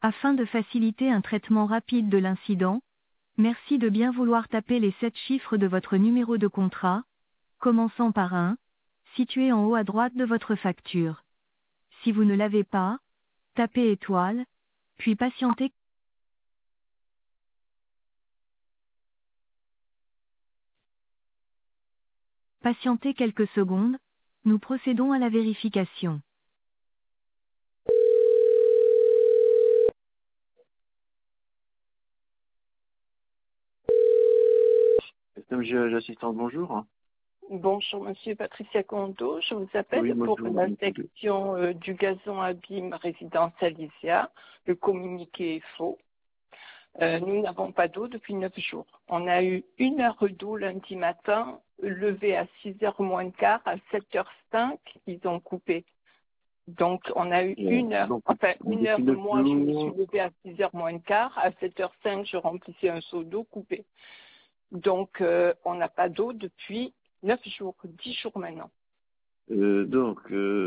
Afin de faciliter un traitement rapide de l'incident, merci de bien vouloir taper les 7 chiffres de votre numéro de contrat, commençant par 1, situé en haut à droite de votre facture. Si vous ne l'avez pas, tapez étoile, puis patientez. Patientez quelques secondes, nous procédons à la vérification. J'assistante, bonjour. Bonjour, monsieur Patricia Condo. Je vous appelle Oui, pour bonjour. l'inspection du gazon abîme résidence Alysia. Le communiqué est faux. Nous n'avons pas d'eau depuis 9 jours. On a eu 1 heure d'eau lundi matin, levé à 6h moins le quart, à 7h05, ils ont coupé. Donc, on a eu 1 heure, enfin 1 heure, moi je me suis levée à 6h moins le quart, à 7h05, je remplissais un seau d'eau coupé. Donc, on n'a pas d'eau depuis 9 jours, 10 jours maintenant. Donc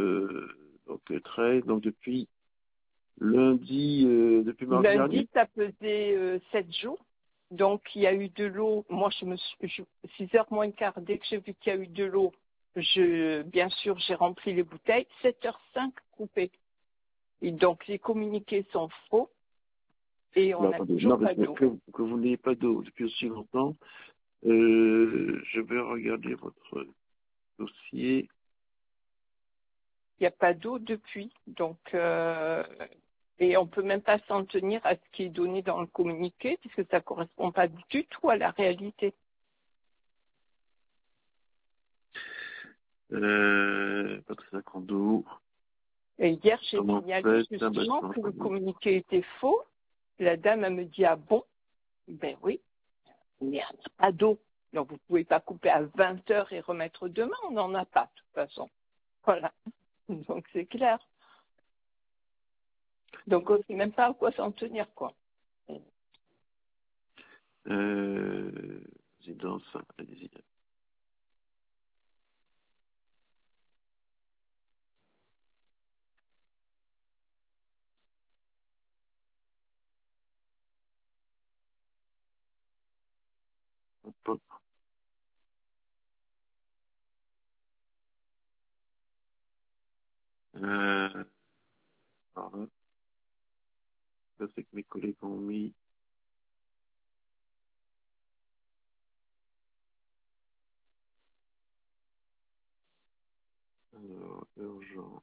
depuis lundi, depuis mardi dernier. Lundi, ça faisait 7 jours. Donc, il y a eu de l'eau. Moi, 6h moins le quart, dès que j'ai vu qu'il y a eu de l'eau, bien sûr, j'ai rempli les bouteilles. 7h05 coupé. Et donc, les communiqués sont faux. Et on n'a toujours pas d'eau. Que vous n'ayez pas d'eau depuis aussi longtemps, je vais regarder votre dossier. Il n'y a pas d'eau depuis. Donc, et on ne peut même pas s'en tenir à ce qui est donné dans le communiqué, puisque ça ne correspond pas du tout à la réalité. Patricia Condo. Et hier, j'ai signalé justement que le communiqué était faux. La dame, elle me dit, ah bon? Ben oui, il n'y a pas d'eau. Donc, vous ne pouvez pas couper à 20h et remettre demain. On n'en a pas, de toute façon. Voilà. Donc, c'est clair. Donc, on ne sait même pas à quoi s'en tenir, quoi. Résidence, allez-y. Pardon. Ça, c'est que mes collègues ont mis. Alors, urgent.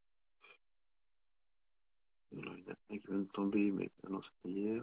Alors, il y en a un qui vient de tomber, mais non, c'était hier.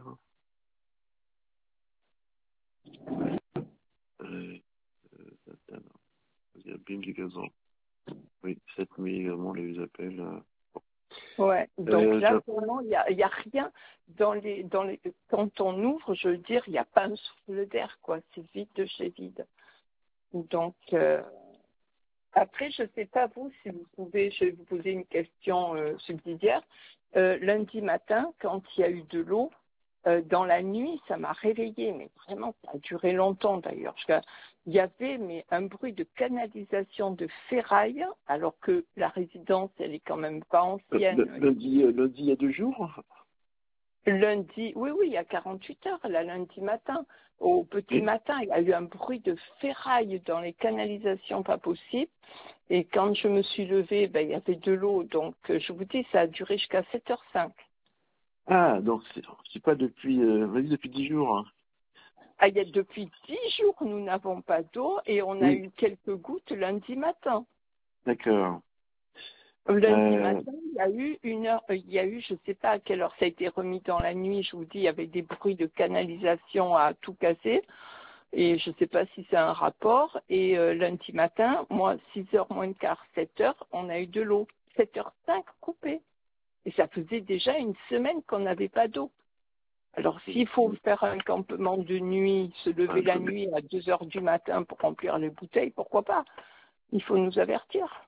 Il y a BIM du gazon. Oui, cette nuit également, on les appelle. Ouais, donc là, vraiment, il n'y a rien quand on ouvre, je veux dire, il n'y a pas un souffle d'air, quoi. C'est vide de chez vide. Donc, après, je ne sais pas vous, si vous pouvez, je vais vous poser une question subsidiaire. Lundi matin, quand il y a eu de l'eau, dans la nuit, ça m'a réveillée, mais vraiment, ça a duré longtemps d'ailleurs. Il y avait un bruit de canalisation de ferraille, alors que la résidence, elle est quand même pas ancienne. Lundi, il y a 2 jours. Lundi, oui, il y a 48 heures, là, lundi matin. Au petit matin, il y a eu un bruit de ferraille dans les canalisations, pas possible. Et quand je me suis levée, il y avait de l'eau. Donc, je vous dis, ça a duré jusqu'à 7h05. Ah, donc c'est pas depuis 10 jours. Hein. Ah, depuis 10 jours, nous n'avons pas d'eau et on a eu quelques gouttes lundi matin. D'accord. Lundi matin, il y a eu 1 heure, je ne sais pas à quelle heure ça a été remis dans la nuit, je vous dis, il y avait des bruits de canalisation à tout casser. Et je ne sais pas si c'est un rapport. Et lundi matin, moi, 6h moins le quart, 7h, on a eu de l'eau. 7h05 coupée. Et ça faisait déjà 1 semaine qu'on n'avait pas d'eau. Alors, s'il faut faire un campement de nuit, se lever la nuit à 2h du matin pour remplir les bouteilles, pourquoi pas? Il faut nous avertir.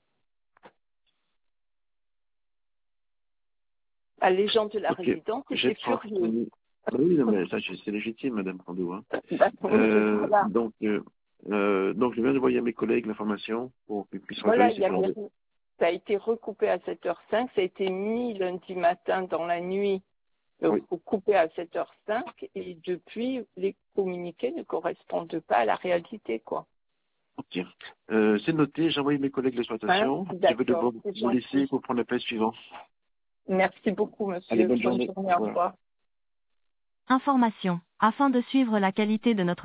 Les gens de la résidence étaient furieux. Oui, non, mais ça, c'est légitime, Madame Condo. Hein. Donc, je viens d'envoyer à mes collègues l'information pour qu'ils puissent regarder. Ça a été recoupé à 7h05, ça a été mis lundi matin dans la nuit coupé à 7h05 et depuis, les communiqués ne correspondent pas à la réalité, quoi. Ok. C'est noté, j'ai envoyé mes collègues de l'exploitation. Je vais devoir vous laisser pour prendre l'appel suivant. Merci beaucoup, monsieur. Allez, bonne journée. Au revoir. Information. Afin de suivre la qualité de notre